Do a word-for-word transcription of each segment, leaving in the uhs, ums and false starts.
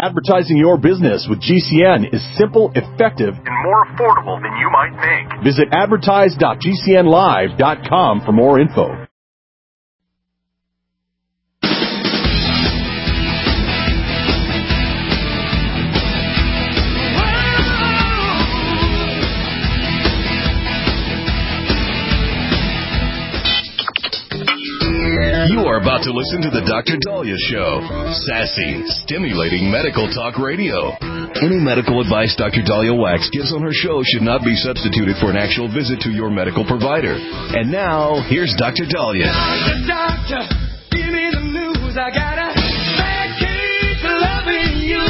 Advertising your business with G C N is simple, effective, and more affordable than you might think. Visit advertise dot g c n live dot com for more info. You are about to listen to the Doctor Dahlia Show. Sassy, stimulating medical talk radio. Any medical advice Doctor Dahlia Wax gives on her show should not be substituted for an actual visit to your medical provider. And now, here's Doctor Dahlia. Doctor, doctor, give me the news. I got a bad case of loving you.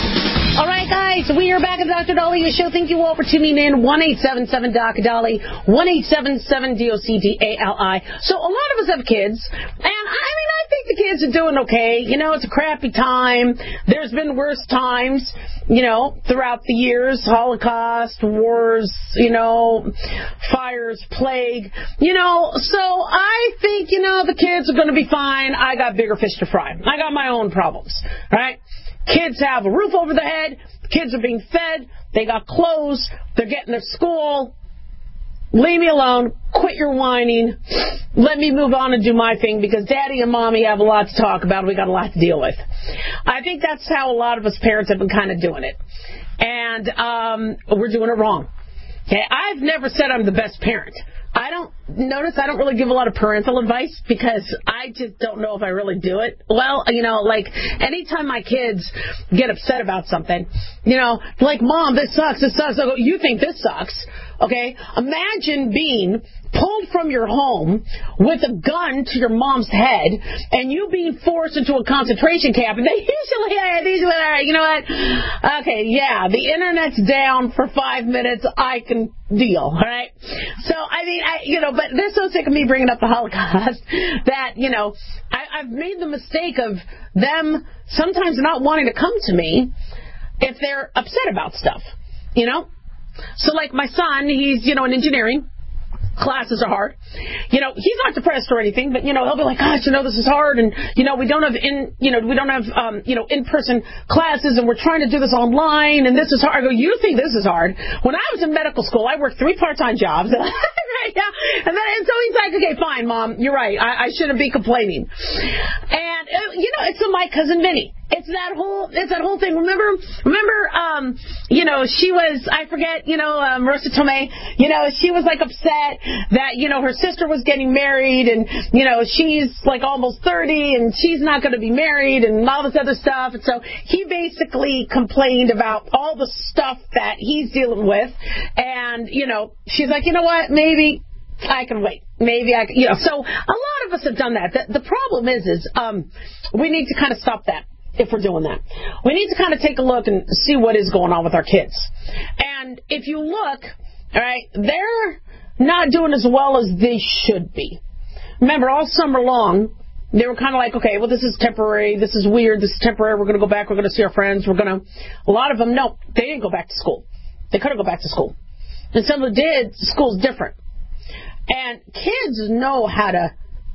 All right, guys, we are back at the Doctor Dahlia Show. Thank you all for tuning in. one eight seven seven D O C D A L I, one eight seven seven D O C D A L I. So a lot of us have kids, and I mean, I think the kids are doing okay. You know, it's a crappy time. There's been worse times, you know, throughout the years. Holocaust, wars, you know, fires, plague, you know. So I think, you know, the kids are going to be fine. I got bigger fish to fry. I got my own problems, right? Kids have a roof over their head. Kids are being fed. They got clothes. They're getting to school. Leave me alone. Quit your whining. Let me move on and do my thing, because Daddy and Mommy have a lot to talk about. We got a lot to deal with. I think that's how a lot of us parents have been kind of doing it. And um, we're doing it wrong. Okay, I've never said I'm the best parent. I don't notice I don't really give a lot of parental advice because I just don't know if I really do it well. You know, like anytime my kids get upset about something, you know, like, Mom, this sucks, this sucks. I go, you think this sucks? Okay, imagine being pulled from your home with a gun to your mom's head and you being forced into a concentration camp. And they usually, they usually, all right, you know what? Okay, yeah, the internet's down for five minutes. I can deal, all right? So, I mean, I, you know, but they're so sick of me bringing up the Holocaust that, you know, I, I've made the mistake of them sometimes not wanting to come to me if they're upset about stuff, you know? So, like my son, he's, you know, in engineering. Classes are hard. You know, he's not depressed or anything, but, you know, he'll be like, gosh, you know, this is hard, and, you know, we don't have in, you know, we don't have, um, you know, in-person classes, and we're trying to do this online, and this is hard. I go, you think this is hard? When I was in medical school, I worked three part-time jobs. Right, yeah. And then, and so he's like, okay, fine, Mom, you're right. I, I shouldn't be complaining. And, uh, you know, it's my cousin Minnie. It's that whole, it's that whole thing. Remember, remember, um, you know, she was, I forget, you know, um, Marissa Tomei, you know, she was like upset that, you know, her sister was getting married and, you know, she's like almost thirty and she's not going to be married and all this other stuff. And so he basically complained about all the stuff that he's dealing with. And, you know, she's like, you know what, maybe I can wait. Maybe I can, you know, so a lot of us have done that. The, the problem is, is, um, we need to kind of stop that. If we're doing that, we need to kind of take a look and see what is going on with our kids. And if you look, all right, they're not doing as well as they should be. Remember, all summer long, they were kind of like, okay, well, this is temporary. This is weird. This is temporary. We're going to go back. We're going to see our friends. We're going to, a lot of them, no, they didn't go back to school. They couldn't go back to school. And some of them did. School's different. And kids know how to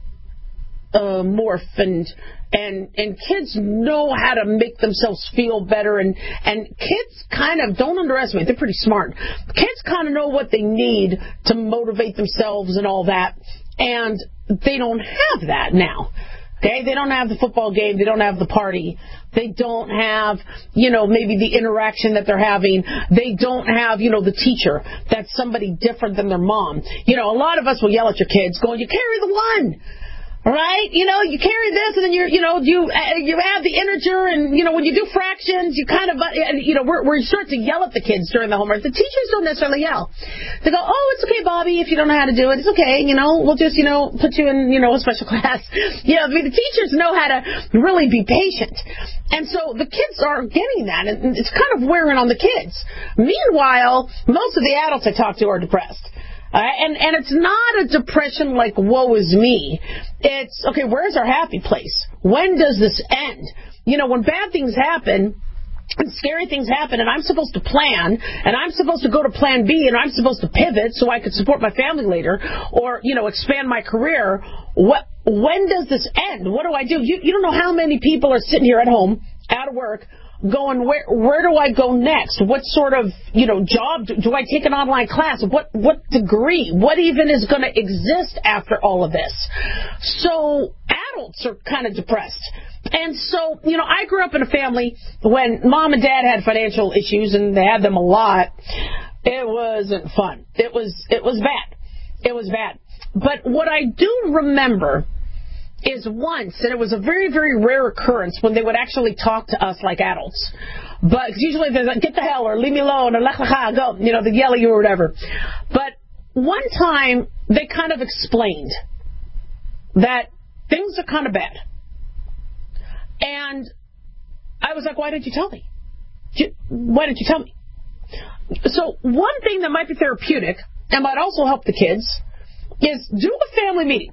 uh, morph and And and kids know how to make themselves feel better. And, and kids kind of, don't underestimate, they're pretty smart. Kids kind of know what they need to motivate themselves and all that. And they don't have that now. Okay? They don't have the football game. They don't have the party. They don't have, you know, maybe the interaction that they're having. They don't have, you know, the teacher that's somebody different than their mom. You know, a lot of us will yell at your kids going, you carry the one. Right? You know, you carry this, and then you're, you know, you uh, you add the integer, and, you know, when you do fractions, you kind of, uh, and, you know, we're, we're start to yell at the kids during the homework. The teachers don't necessarily yell. They go, oh, it's okay, Bobby, if you don't know how to do it. It's okay, you know, we'll just, you know, put you in, you know, a special class. You know, I mean, the teachers know how to really be patient. And so the kids aren't getting that, and it's kind of wearing on the kids. Meanwhile, most of the adults I talk to are depressed. Uh, and, and it's not a depression like, woe is me. It's, okay, where's our happy place? When does this end? You know, when bad things happen and scary things happen and I'm supposed to plan and I'm supposed to go to plan B and I'm supposed to pivot so I could support my family later or, you know, expand my career, what, when does this end? What do I do? You, you don't know how many people are sitting here at home, out of work, going, where where do I go next? What sort of, you know, job? Do, do I take an online class? What what degree? What even is going to exist after all of this? So adults are kind of depressed. And so, you know, I grew up in a family when mom and dad had financial issues, and they had them a lot. It wasn't fun. It was it was bad. It was bad. But what I do remember is once, and it was a very, very rare occurrence, when they would actually talk to us like adults. But usually they're like, get the hell, or leave me alone, or lech lecha, go, you know, they yell at you or whatever. But one time, they kind of explained that things are kind of bad. And I was like, why didn't you tell me? Why didn't you tell me? So one thing that might be therapeutic, and might also help the kids, is do a family meeting.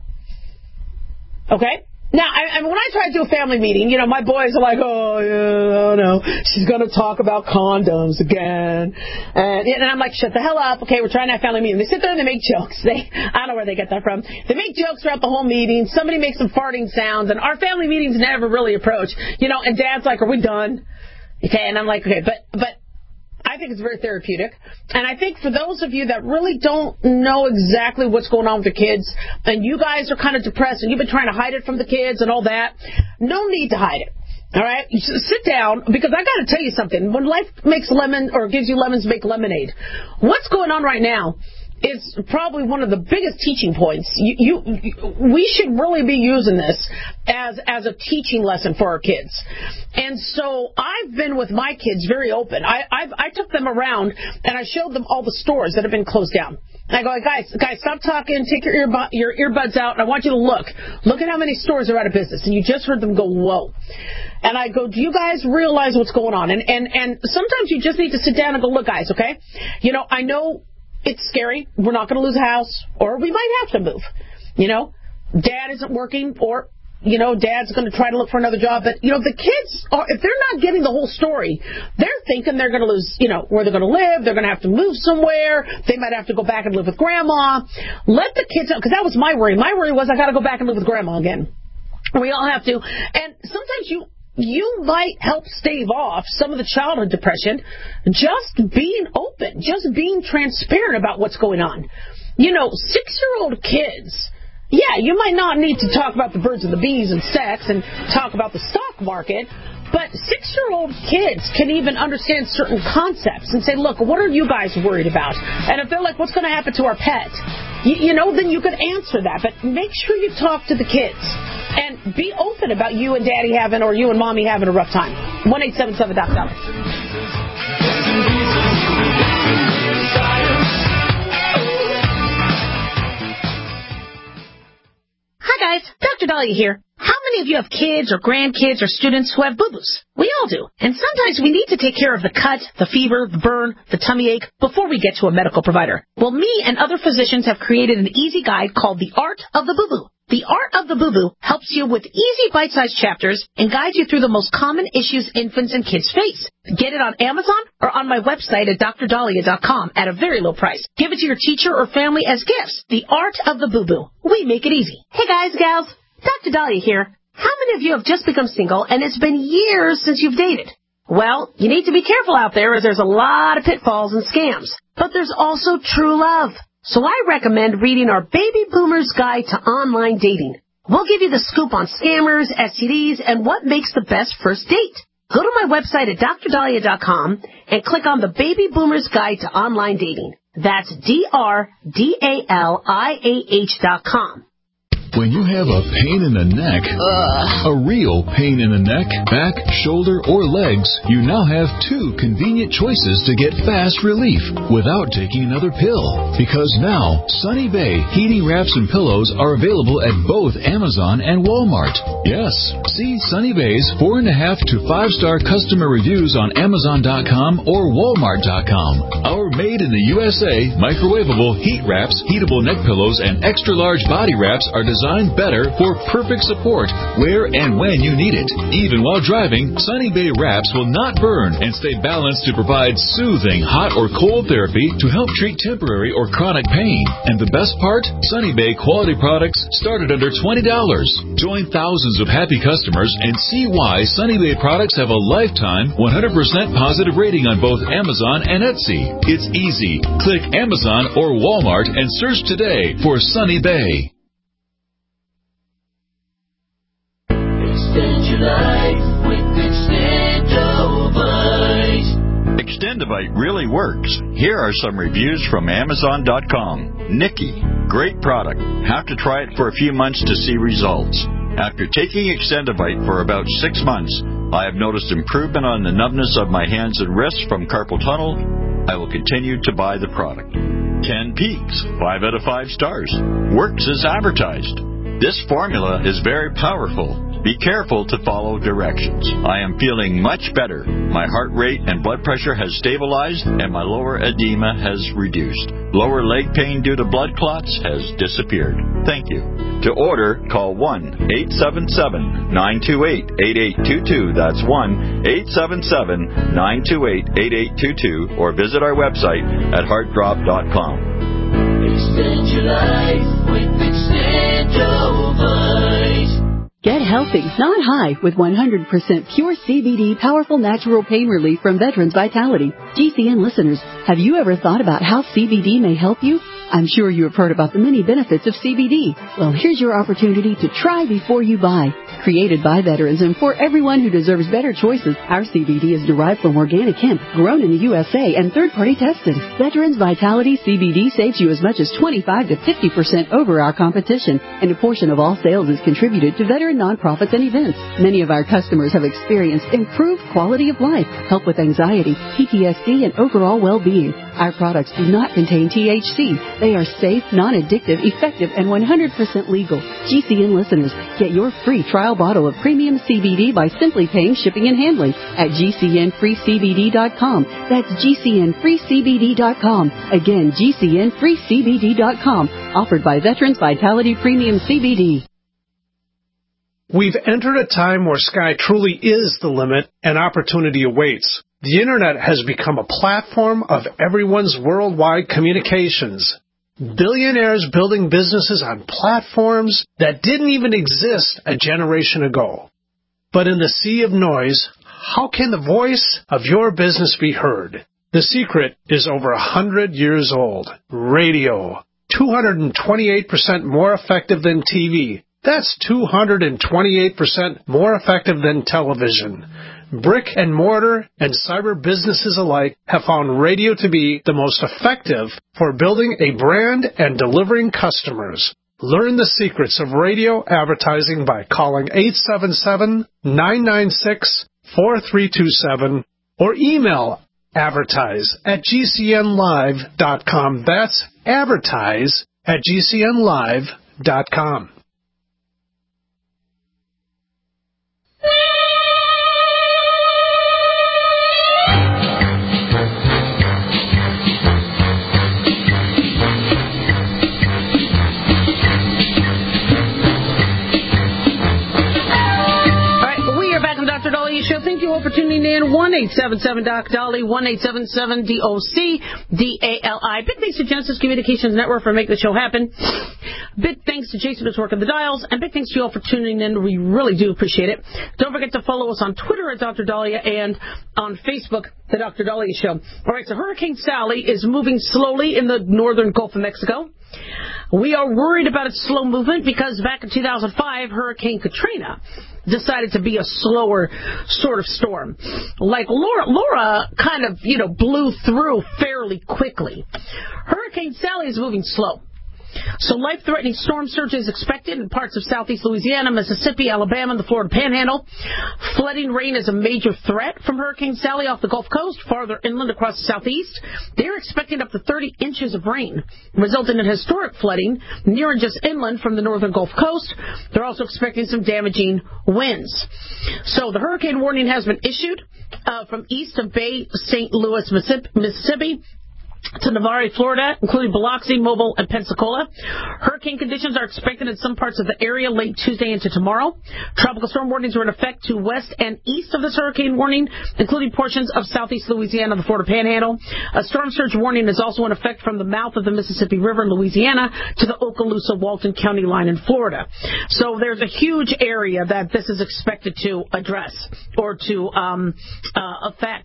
Okay? Now, I, I mean, when I try to do a family meeting, you know, my boys are like, oh, yeah, oh no, she's going to talk about condoms again. And, and I'm like, shut the hell up. Okay, we're trying to have a family meeting. They sit there and they make jokes. They, I don't know where they get that from. They make jokes throughout the whole meeting. Somebody makes some farting sounds, and our family meetings never really approach. You know, and Dad's like, are we done? Okay, and I'm like, okay, but, but, I think it's very therapeutic. And I think for those of you that really don't know exactly what's going on with your kids, and you guys are kind of depressed, and you've been trying to hide it from the kids and all that, no need to hide it. All right? You sit down, because I got to tell you something. When life makes lemon, or gives you lemons, make lemonade. What's going on right now is probably one of the biggest teaching points. You, you, we should really be using this as as a teaching lesson for our kids. And so I've been with my kids very open. I I've, I took them around and I showed them all the stores that have been closed down. And I go, guys, guys, stop talking. Take your earbud, your earbuds out. And I want you to look. Look at how many stores are out of business. And you just heard them go, whoa. And I go, do you guys realize what's going on? And and and sometimes you just need to sit down and go, look, guys, okay? You know, I know it's scary. We're not going to lose a house, or we might have to move. You know, Dad isn't working, or, you know, Dad's going to try to look for another job. But, you know, the kids, are, if they're not getting the whole story, they're thinking they're going to lose, you know, where they're going to live. They're going to have to move somewhere. They might have to go back and live with Grandma. Let the kids know, because that was my worry. My worry was I got to go back and live with Grandma again. We all have to. And sometimes you... You might help stave off some of the childhood depression just being open, just being transparent about what's going on. You know, six-year-old kids, yeah, you might not need to talk about the birds and the bees and sex and talk about the stock market, but six-year-old kids can even understand certain concepts and say, look, what are you guys worried about? And if they're like, what's going to happen to our pet? You, you know, then you could answer that. But make sure you talk to the kids. And be open about you and Daddy having, or you and Mommy having a rough time. one eight seven seven Doc Dolly. Hi guys, Doctor Dahlia here. How many of you have kids or grandkids or students who have boo-boos? We all do. And sometimes we need to take care of the cut, the fever, the burn, the tummy ache before we get to a medical provider. Well, me and other physicians have created an easy guide called The Art of the Boo-Boo. The Art of the Boo-Boo helps you with easy bite-sized chapters and guides you through the most common issues infants and kids face. Get it on Amazon or on my website at D R Dahlia dot com at a very low price. Give it to your teacher or family as gifts. The Art of the Boo-Boo. We make it easy. Hey guys, gals, Doctor Dahlia here. How many of you have just become single and it's been years since you've dated? Well, you need to be careful out there as there's a lot of pitfalls and scams. But there's also true love. So I recommend reading our Baby Boomer's Guide to Online Dating. We'll give you the scoop on scammers, S T Ds, and what makes the best first date. Go to my website at D R Dahlia dot com and click on the Baby Boomer's Guide to Online Dating. That's D R D A L I A H dot com. When you have a pain in the neck, Ugh. a real pain in the neck, back, shoulder, or legs, you now have two convenient choices to get fast relief without taking another pill. Because now, Sunny Bay heating wraps and pillows are available at both Amazon and Walmart. Yes, see Sunny Bay's four and a half to five star customer reviews on Amazon dot com or Walmart dot com. Our made in the U S A microwavable heat wraps, heatable neck pillows, and extra large body wraps are designed designed better for perfect support where and when you need it. Even while driving, Sunny Bay wraps will not burn and stay balanced to provide soothing hot or cold therapy to help treat temporary or chronic pain. And the best part? Sunny Bay quality products start at under twenty dollars. Join thousands of happy customers and see why Sunny Bay products have a lifetime one hundred percent positive rating on both Amazon and Etsy. It's easy. Click Amazon or Walmart and search today for Sunny Bay. Extend your life with Extendovite. Extendovite really works. Here are some reviews from Amazon dot com. Nikki, great product. Have to try it for a few months to see results. After taking Extendovite for about six months, I have noticed improvement on the numbness of my hands and wrists from carpal tunnel. I will continue to buy the product. Ken Peaks, five out of five stars. Works as advertised. This formula is very powerful. Be careful to follow directions. I am feeling much better. My heart rate and blood pressure has stabilized, and my lower edema has reduced. Lower leg pain due to blood clots has disappeared. Thank you. To order, call one eight seven seven, nine two eight, eight eight two two. That's one eight seven seven, nine two eight, eight eight two two, or visit our website at heart drop dot com. Extend your life with Extendovite. Get healthy, not high, with one hundred percent pure C B D powerful natural pain relief from Veterans Vitality. G C N listeners, have you ever thought about how C B D may help you? I'm sure you have heard about the many benefits of C B D. Well, here's your opportunity to try before you buy. Created by veterans and for everyone who deserves better choices, our C B D is derived from organic hemp, grown in the U S A, and third-party tested. Veterans Vitality C B D saves you as much as twenty-five to fifty percent over our competition, and a portion of all sales is contributed to veteran nonprofits and events. Many of our customers have experienced improved quality of life, help with anxiety, P T S D, and overall well-being. Our products do not contain T H C. They are safe, non-addictive, effective, and one hundred percent legal. G C N listeners, get your free trial bottle of premium C B D by simply paying shipping and handling at G C N free C B D dot com. That's G C N free C B D dot com. Again, G C N free C B D dot com. Offered by Veterans Vitality Premium C B D. We've entered a time where sky truly is the limit and opportunity awaits. The Internet has become a platform of everyone's worldwide communications. Billionaires building businesses on platforms that didn't even exist a generation ago. But in the sea of noise, how can the voice of your business be heard? The secret is over a hundred years old. Radio. two hundred twenty-eight percent more effective than T V. That's two hundred twenty-eight percent more effective than television. Brick and mortar and cyber businesses alike have found radio to be the most effective for building a brand and delivering customers. Learn the secrets of radio advertising by calling eight seven seven, nine nine six, four three two seven or email advertise at G C N live dot com. That's advertise at G C N live dot com. Show. Thank you all for tuning in. one eight seven seven Doc Dolly, one eight seven seven D O C D A L I. Big thanks to Genesis Communications Network for making the show happen. Big thanks to Jason who's working the dials. And big thanks to you all for tuning in. We really do appreciate it. Don't forget to follow us on Twitter at Doctor Dahlia and on Facebook, The Doctor Dahlia Show. All right, so Hurricane Sally is moving slowly in the northern Gulf of Mexico. We are worried about its slow movement because back in two thousand five, Hurricane Katrina decided to be a slower sort of storm. Like Laura, Laura kind of, you know, blew through fairly quickly. Hurricane Sally is moving slow. So life-threatening storm surge is expected in parts of southeast Louisiana, Mississippi, Alabama, and the Florida Panhandle. Flooding rain is a major threat from Hurricane Sally off the Gulf Coast, farther inland across the southeast. They're expecting up to thirty inches of rain, resulting in historic flooding near and just inland from the northern Gulf Coast. They're also expecting some damaging winds. So the hurricane warning has been issued uh, from east of Bay Saint Louis, Mississippi. to Navarre, Florida, including Biloxi, Mobile, and Pensacola. Hurricane conditions are expected in some parts of the area late Tuesday into tomorrow. Tropical storm warnings are in effect to west and east of this hurricane warning, including portions of southeast Louisiana and the Florida Panhandle. A storm surge warning is also in effect from the mouth of the Mississippi River in Louisiana to the Okaloosa-Walton County line in Florida. So there's a huge area that this is expected to address or to um, uh, affect.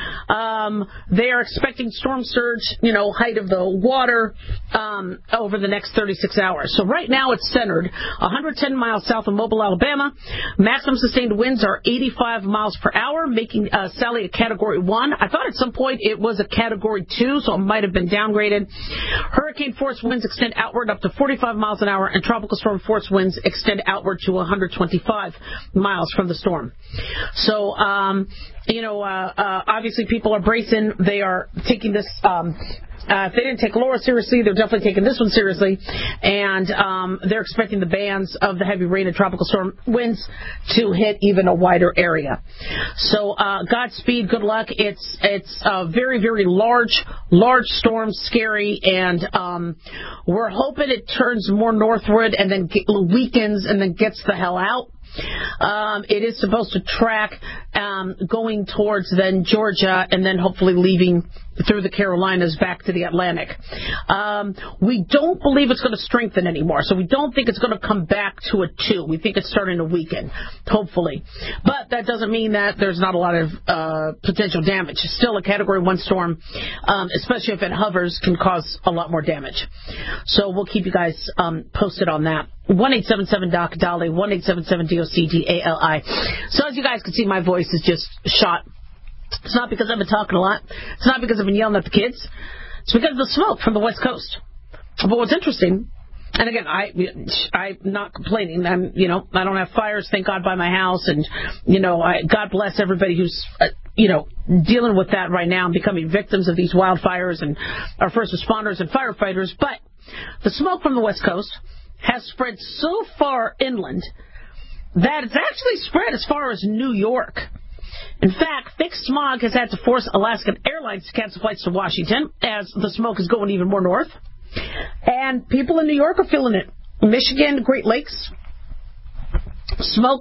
Um, they are expecting storm surge, you know, height of the water um, over the next thirty-six hours. So right now it's centered one hundred ten miles south of Mobile, Alabama. Maximum sustained winds are eighty-five miles per hour, making uh, Sally a Category one. I thought at some point it was a Category two, so it might have been downgraded. Hurricane force winds extend outward up to forty-five miles an hour, and tropical storm force winds extend outward to one hundred twenty-five miles from the storm. So, um, you know, uh, uh, obviously people are bracing. They are taking this. Um, Uh, if they didn't take Laura seriously, they're definitely taking this one seriously. And um, they're expecting the bands of the heavy rain and tropical storm winds to hit even a wider area. So uh, Godspeed, good luck. It's it's a very, very large, large storm, scary, and um, we're hoping it turns more northward and then get, weakens and then gets the hell out. Um, it is supposed to track um, going towards then Georgia and then hopefully leaving through the Carolinas back to the Atlantic. Um, we don't believe it's going to strengthen anymore, so we don't think it's going to come back to a two. We think it's starting to weaken, hopefully. But that doesn't mean that there's not a lot of uh, potential damage. It's still a Category one storm, um, especially if it hovers, can cause a lot more damage. So we'll keep you guys um, posted on that. one eight seven seven D O C D A L I, one eight seven seven D O C D A L I. So as you guys can see, my voice is just shot. It's not because I've been talking a lot. It's not because I've been yelling at the kids. It's because of the smoke from the West Coast. But what's interesting, and again, I, I'm not complaining. I'm, you know, I don't have fires, thank God, by my house. And, you know, I, God bless everybody who's, uh, you know, dealing with that right now and becoming victims of these wildfires and our first responders and firefighters. But the smoke from the West Coast has spread so far inland that it's actually spread as far as New York. In fact, thick smog has had to force Alaskan Airlines to cancel flights to Washington as the smoke is going even more north. And people in New York are feeling it. Michigan, Great Lakes, smoke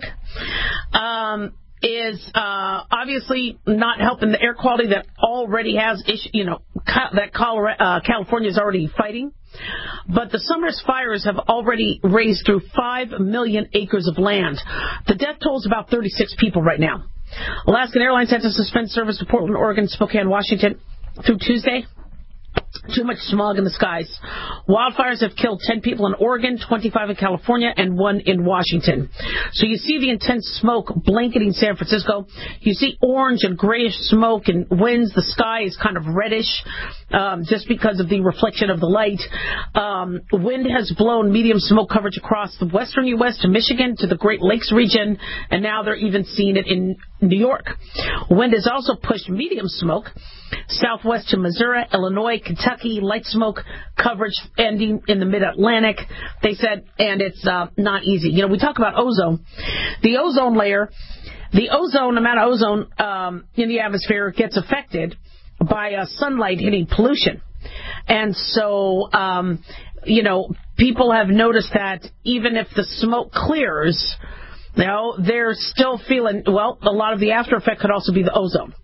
um, is uh, obviously not helping the air quality that already has, issue, you know, that Colorado, uh, California is already fighting. But the summer's fires have already razed through five million acres of land. The death toll is about thirty-six people right now. Alaskan Airlines had to suspend service to Portland, Oregon, Spokane, Washington through Tuesday. Too much smog in the skies. Wildfires have killed ten people in Oregon, twenty-five in California, and one in Washington. So you see the intense smoke blanketing San Francisco. You see orange and grayish smoke and winds. The sky is kind of reddish um, just because of the reflection of the light. Um, wind has blown medium smoke coverage across the western U S to Michigan to the Great Lakes region, and now they're even seeing it in New York. Wind has also pushed medium smoke southwest to Missouri, Illinois, Kentucky, light smoke coverage ending in the mid-Atlantic, they said, and it's uh, not easy. You know, we talk about ozone. The ozone layer, the ozone, amount of ozone um, in the atmosphere gets affected by uh, sunlight hitting pollution. And so, um, you know, people have noticed that even if the smoke clears, you know, they're still feeling, well, a lot of the after effect could also be the ozone.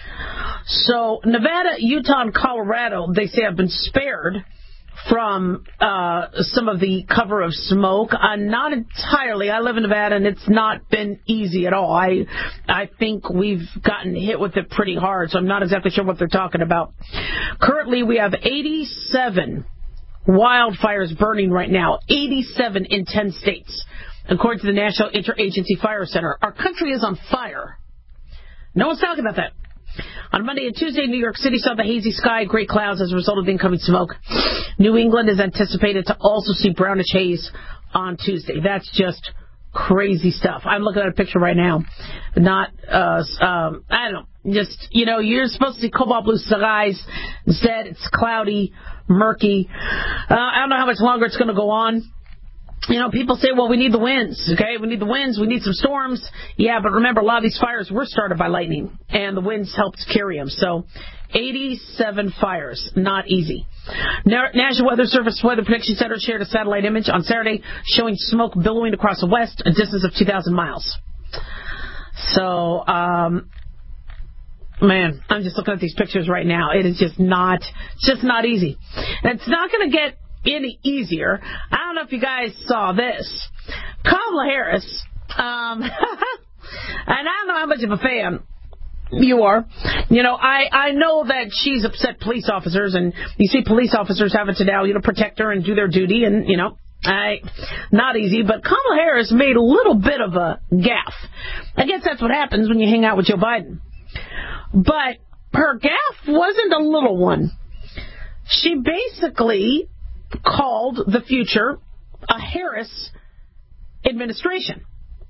So Nevada, Utah, and Colorado, they say, have been spared from uh, some of the cover of smoke. Uh, not entirely. I live in Nevada, and it's not been easy at all. I I think we've gotten hit with it pretty hard, so I'm not exactly sure what they're talking about. Currently, we have eighty-seven wildfires burning right now, eighty-seven in ten states, according to the National Interagency Fire Center. Our country is on fire. No one's talking about that. On Monday and Tuesday, New York City saw the hazy sky, great clouds as a result of the incoming smoke. New England is anticipated to also see brownish haze on Tuesday. That's just crazy stuff. I'm looking at a picture right now. Not, uh, um, I don't know, just, you know, you're supposed to see cobalt blue skies. Instead, it's cloudy, murky. Uh, I don't know how much longer it's going to go on. You know, people say, well, we need the winds, okay? We need the winds, we need some storms. Yeah, but remember, a lot of these fires were started by lightning, and the winds helped carry them. So, eighty-seven fires, not easy. National Weather Service Weather Prediction Center shared a satellite image on Saturday showing smoke billowing across the west, a distance of two thousand miles. So, um, man, I'm just looking at these pictures right now. It is just not, just not easy. And it's not going to get any easier. I don't know if you guys saw this. Kamala Harris, um, and I don't know how much of a fan you are. You know, I, I know that she's upset police officers, and you see police officers having to now, you know, protect her and do their duty, and, you know, I, not easy, but Kamala Harris made a little bit of a gaffe. I guess that's what happens when you hang out with Joe Biden. But her gaffe wasn't a little one. She basically called the future a Harris administration.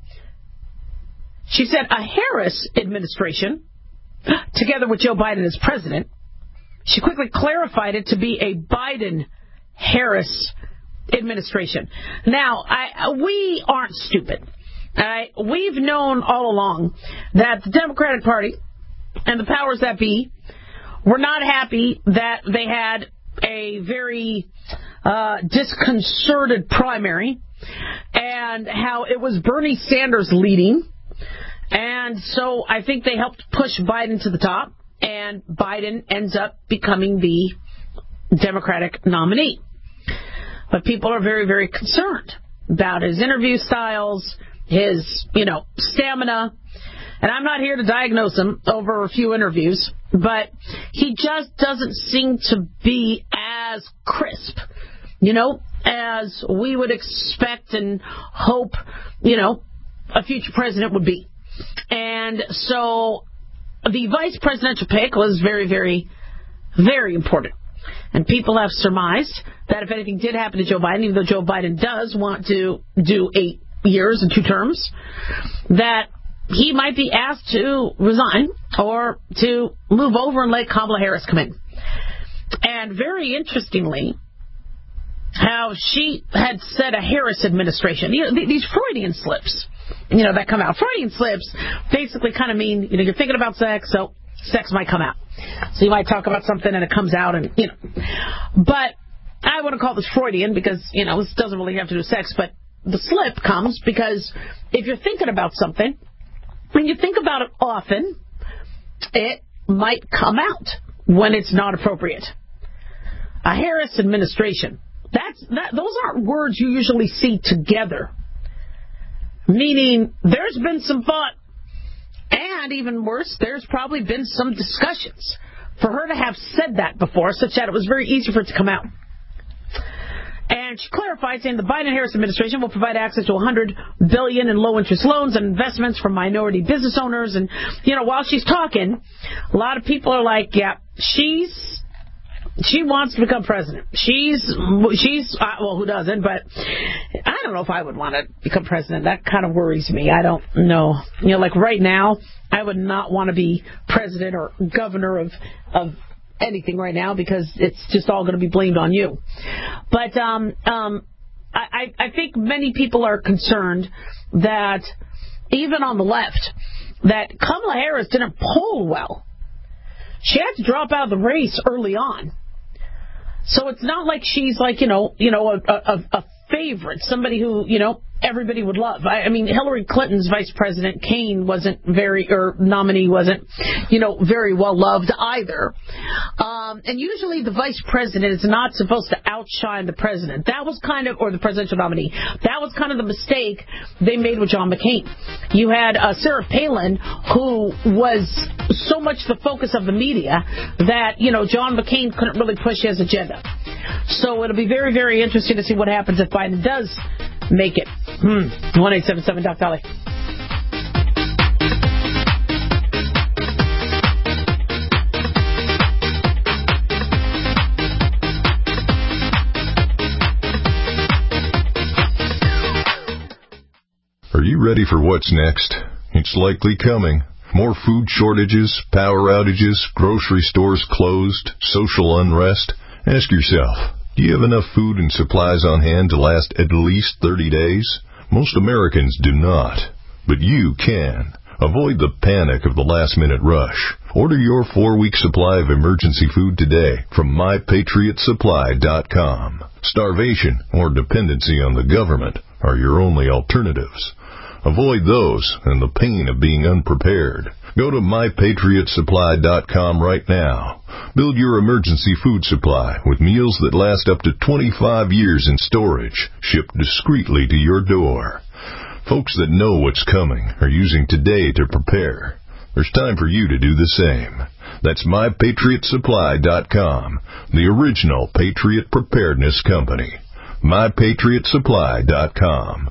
She said a Harris administration, together with Joe Biden as president. She quickly clarified it to be a Biden-Harris administration. Now, I, we aren't stupid. All right? We've known all along that the Democratic Party and the powers that be were not happy that they had a very uh, disconcerted primary, and how it was Bernie Sanders leading. And so I think they helped push Biden to the top, and Biden ends up becoming the Democratic nominee. But people are very, very concerned about his interview styles, his, you know, stamina. And I'm not here to diagnose him over a few interviews, but he just doesn't seem to be as crisp, you know, as we would expect and hope, you know, a future president would be. And so the vice presidential pick was very, very, very important. And people have surmised that if anything did happen to Joe Biden, even though Joe Biden does want to do eight years and two terms, that he might be asked to resign or to move over and let Kamala Harris come in. And very interestingly, how she had said a Harris administration, you know, these Freudian slips, you know, that come out. Freudian slips basically kind of mean, you know, you're thinking about sex, so sex might come out. So you might talk about something and it comes out, and, you know. But I wouldn't call this Freudian because, you know, this doesn't really have to do with sex, but the slip comes because if you're thinking about something, when you think about it often, it might come out when it's not appropriate. A Harris administration. That's that. Those aren't words you usually see together. Meaning, there's been some thought, and even worse, there's probably been some discussions for her to have said that before, such that it was very easy for it to come out. And she clarified, saying the Biden-Harris administration will provide access to one hundred billion dollars in low-interest loans and investments for minority business owners. And, you know, while she's talking, a lot of people are like, yeah, she's... She wants to become president. She's, she's, uh, well, who doesn't? But I don't know if I would want to become president. That kind of worries me. I don't know. You know, like right now, I would not want to be president or governor of, of anything right now because it's just all going to be blamed on you. But um, um, I, I think many people are concerned that even on the left, that Kamala Harris didn't poll well. She had to drop out of the race early on. So it's not like she's like, you know, you know, a, a, a favorite, somebody who, you know, everybody would love. I, I mean, Hillary Clinton's vice president, Kane, wasn't very, or nominee wasn't, you know, very well loved either. Um, and usually the vice president is not supposed to outshine the president. That was kind of, or the presidential nominee. That was kind of the mistake they made with John McCain. You had uh, Sarah Palin, who was so much the focus of the media that, you know, John McCain couldn't really push his agenda. So it'll be very, very interesting to see what happens if Biden does make it. Hmm. one eight seven seven Doc Dolly. Are you ready for what's next? It's likely coming. More food shortages, power outages, grocery stores closed, social unrest. Ask yourself, Do you have enough food and supplies on hand to last at least thirty days? Most Americans do not, but you can. Avoid the panic of the last-minute rush. Order your four-week supply of emergency food today from my patriot supply dot com. Starvation or dependency on the government are your only alternatives. Avoid those and the pain of being unprepared. Go to my patriot supply dot com right now. Build your emergency food supply with meals that last up to twenty-five years in storage, shipped discreetly to your door. Folks that know what's coming are using today to prepare. There's time for you to do the same. That's my patriot supply dot com, the original Patriot Preparedness Company. my patriot supply dot com.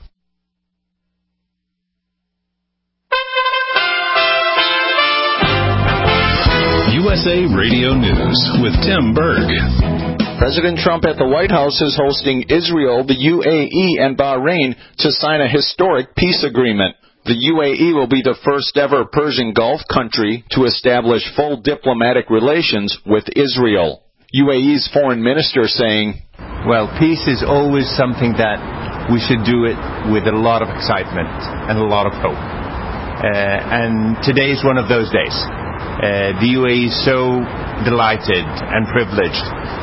U S A Radio News with Tim Berg. President Trump at the White House is hosting Israel, the U A E, and Bahrain to sign a historic peace agreement. The U A E will be the first ever Persian Gulf country to establish full diplomatic relations with Israel. U A E's foreign minister saying, well, peace is always something that we should do it with a lot of excitement and a lot of hope. Uh, and today is one of those days. Uh, the U A E is so delighted and privileged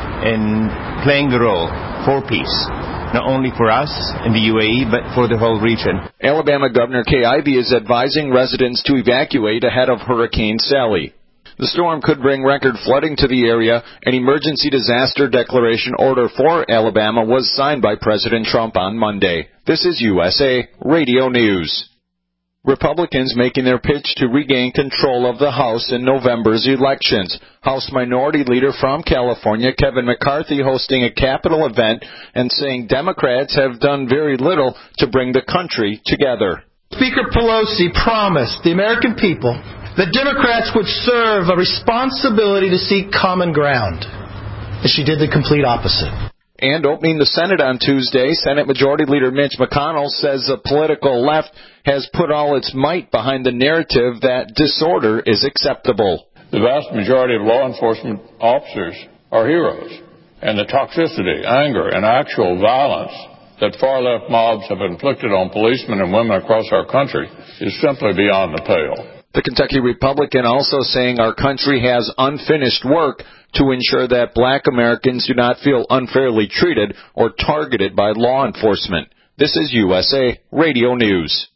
in playing the role for peace, not only for us in the U A E, but for the whole region. Alabama Governor Kay Ivey is advising residents to evacuate ahead of Hurricane Sally. The storm could bring record flooding to the area. An emergency disaster declaration order for Alabama was signed by President Trump on Monday. This is U S A Radio News. Republicans making their pitch to regain control of the House in November's elections. House Minority Leader from California, Kevin McCarthy, hosting a Capitol event and saying Democrats have done very little to bring the country together. Speaker Pelosi promised the American people that Democrats would serve a responsibility to seek common ground. And she did the complete opposite. And opening the Senate on Tuesday, Senate Majority Leader Mitch McConnell says the political left has put all its might behind the narrative that disorder is acceptable. The vast majority of law enforcement officers are heroes, and the toxicity, anger, and actual violence that far-left mobs have inflicted on policemen and women across our country is simply beyond the pale. The Kentucky Republican also saying our country has unfinished work to ensure that black Americans do not feel unfairly treated or targeted by law enforcement. This is U S A Radio News.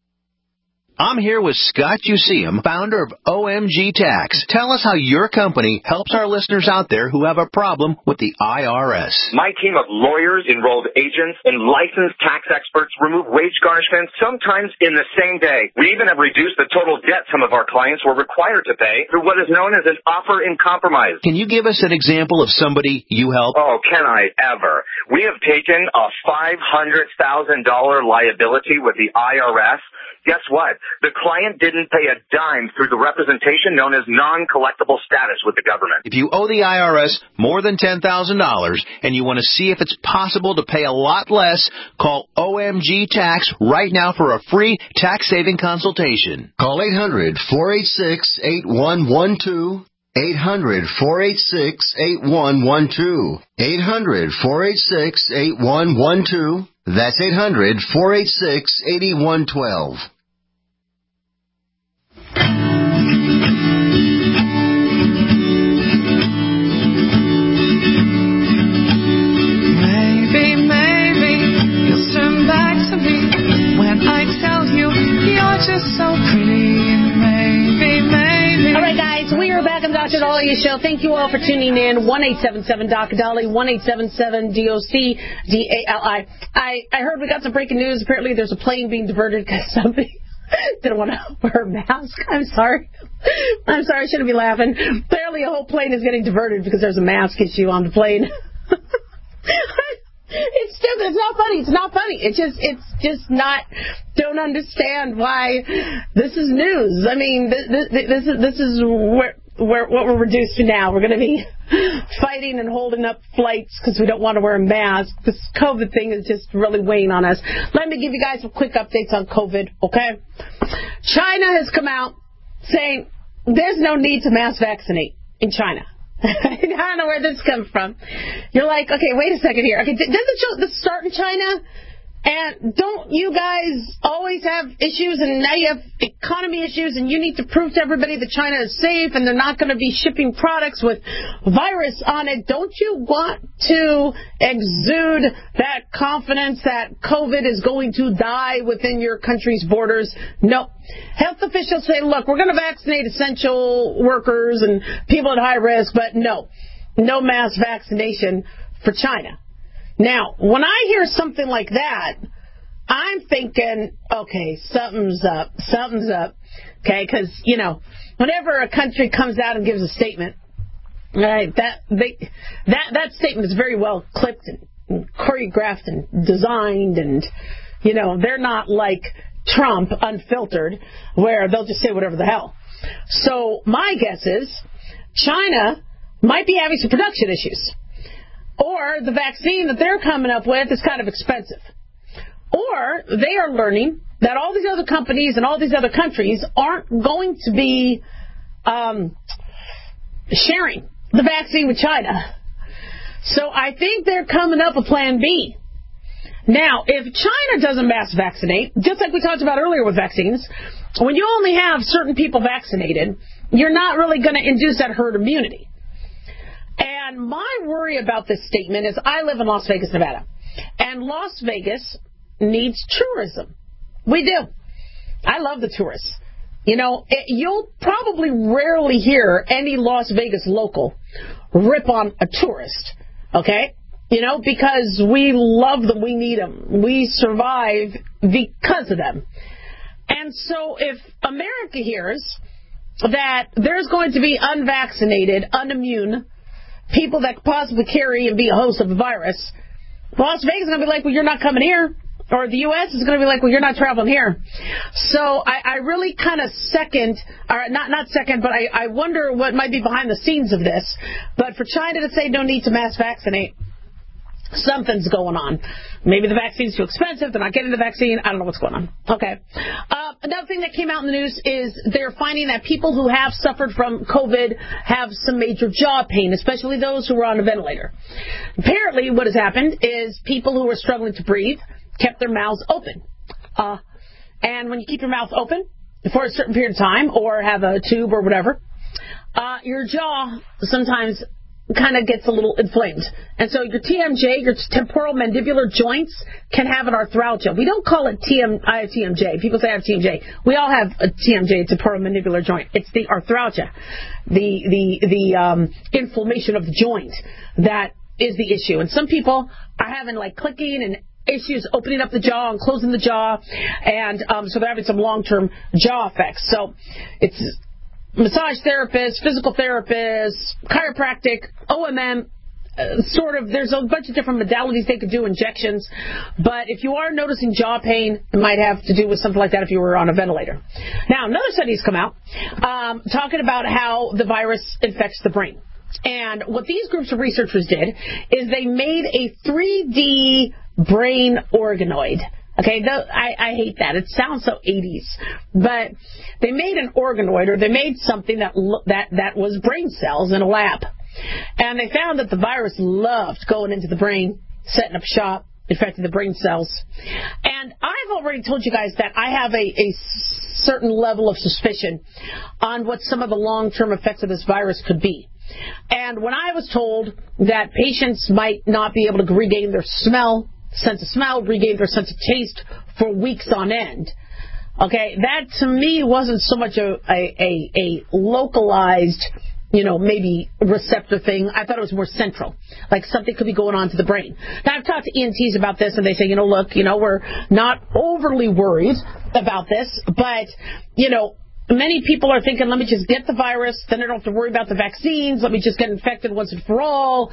I'm here with Scott Useum, founder of O M G Tax. Tell us how your company helps our listeners out there who have a problem with the I R S. My team of lawyers, enrolled agents, and licensed tax experts remove wage garnishments sometimes in the same day. We even have reduced the total debt some of our clients were required to pay through what is known as an offer in compromise. Can you give us an example of somebody you help? Oh, can I ever? We have taken a five hundred thousand dollars liability with the I R S. Guess what? The client didn't pay a dime through the representation known as non-collectible status with the government. If you owe the I R S more than ten thousand dollars and you want to see if it's possible to pay a lot less, call O M G Tax right now for a free tax-saving consultation. Call eight hundred, four eight six, eight one one two. eight hundred, four eight six, eight one one two. eight hundred, four eight six, eight one one two. That's eight hundred, four eight six, eight one one two. Maybe, maybe you'll turn back to me when I tell you you're just so pretty. Maybe, maybe. All right, guys, we are back on Doctor Dahlia Show. Thank you all for tuning in. one eight seven seven D O C D A L I, one eight seven seven D O C D A L I. I I heard we got some breaking news. Apparently, there's a plane being diverted because somebody didn't want to wear a mask. I'm sorry. I'm sorry. I shouldn't be laughing. Apparently, a whole plane is getting diverted because there's a mask issue on the plane. It's stupid. It's not funny. It's not funny. It's just, it's just not, don't understand why this is news. I mean, this, this, this is, this is where, where, what we're reduced to now. We're going to be fighting and holding up flights because we don't want to wear a mask. This COVID thing is just really weighing on us. Let me give you guys some quick updates on COVID, okay? China has come out saying there's no need to mass vaccinate in China. I don't know where this comes from. You're like, okay, wait a second here. Okay, doesn't this start in China? And don't you guys always have issues, and now you have economy issues, and you need to prove to everybody that China is safe and they're not going to be shipping products with virus on it? Don't you want to exude that confidence that COVID is going to die within your country's borders? No. Health officials say, look, we're going to vaccinate essential workers and people at high risk, but no, no mass vaccination for China. Now, when I hear something like that, I'm thinking, okay, something's up, something's up, okay? Because, you know, whenever a country comes out and gives a statement, right, that they, that that statement is very well clipped and choreographed and designed, and, you know, they're not like Trump, unfiltered, where they'll just say whatever the hell. So my guess is China might be having some production issues. Or the vaccine that they're coming up with is kind of expensive. Or they are learning that all these other companies and all these other countries aren't going to be um, sharing the vaccine with China. So I think they're coming up with Plan B. Now, if China doesn't mass vaccinate, just like we talked about earlier with vaccines, when you only have certain people vaccinated, you're not really going to induce that herd immunity. And my worry about this statement is I live in Las Vegas, Nevada. And Las Vegas needs tourism. We do. I love the tourists. You know, it, you'll probably rarely hear any Las Vegas local rip on a tourist. Okay? You know, because we love them. We need them. We survive because of them. And so if America hears that there's going to be unvaccinated, unimmune people that could possibly carry and be a host of the virus, Las Vegas is going to be like, well, you're not coming here. Or the U S is going to be like, well, you're not traveling here. So I, I really kind of second, or not not second, but I, I wonder what might be behind the scenes of this. But for China to say no need to mass vaccinate, something's going on. Maybe the vaccine's too expensive. They're not getting the vaccine. I don't know what's going on. Okay. Uh, another thing that came out in the news is they're finding that people who have suffered from COVID have some major jaw pain, especially those who were on a ventilator. Apparently what has happened is people who are struggling to breathe kept their mouths open. Uh, and when you keep your mouth open for a certain period of time or have a tube or whatever, uh, your jaw sometimes kind of gets a little inflamed. And so your T M J, your temporal mandibular joints, can have an arthralgia. We don't call it T M, I have T M J. People say I have T M J. We all have a T M J, temporal mandibular joint. It's the arthralgia, the the the um, inflammation of the joint that is the issue. And some people are having like clicking and issues opening up the jaw and closing the jaw, and um, so they're having some long-term jaw effects. So it's massage therapists, physical therapists, chiropractic, O M M, uh, sort of, there's a bunch of different modalities they could do, injections. But if you are noticing jaw pain, it might have to do with something like that if you were on a ventilator. Now, another study's come out um, talking about how the virus infects the brain. And what these groups of researchers did is they made a three D brain organoid. Okay, the, I, I hate that. It sounds so eighties. But they made an organoid, or they made something that that that was brain cells in a lab. And they found that the virus loved going into the brain, setting up shop, infecting the brain cells. And I've already told you guys that I have a, a certain level of suspicion on what some of the long-term effects of this virus could be. And when I was told that patients might not be able to regain their smell, sense of smell, regain their sense of taste for weeks on end, okay, that to me wasn't so much a, a, a, a localized, you know, maybe receptor thing. I thought it was more central, like something could be going on to the brain. Now, I've talked to E N Ts about this, and they say, you know, look, you know, we're not overly worried about this, but, you know, many people are thinking, let me just get the virus, then I don't have to worry about the vaccines, let me just get infected once and for all.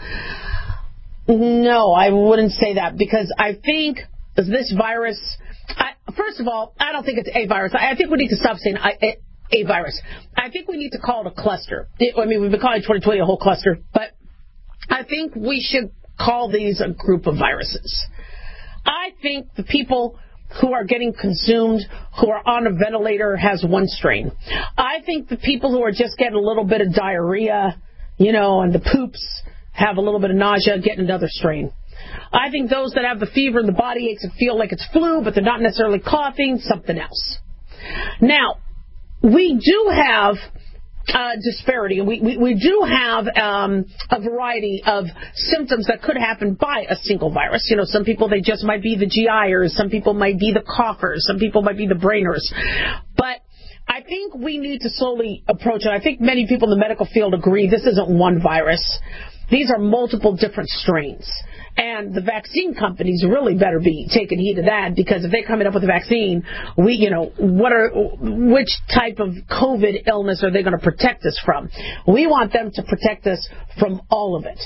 No, I wouldn't say that, because I think this virus, I, first of all, I don't think it's a virus. I, I think we need to stop saying I, a, a virus. I think we need to call it a cluster. It, I mean, we've been calling twenty twenty a whole cluster, but I think we should call these a group of viruses. I think the people who are getting consumed, who are on a ventilator, has one strain. I think the people who are just getting a little bit of diarrhea you know, and the poops have a little bit of nausea, get another strain. I think those that have the fever and the body aches and feel like it's flu, but they're not necessarily coughing, something else. Now, we do have uh, disparity. We, we, we do have um, a variety of symptoms that could happen by a single virus. You know, some people, they just might be the G I-ers. Some people might be the coughers. Some people might be the brainers. But I think we need to slowly approach it. I think many people in the medical field agree this isn't one virus. These are multiple different strains. And the vaccine companies really better be taking heed of that, because if they're coming up with a vaccine, we, you know, what are, which type of COVID illness are they going to protect us from? We want them to protect us from all of it.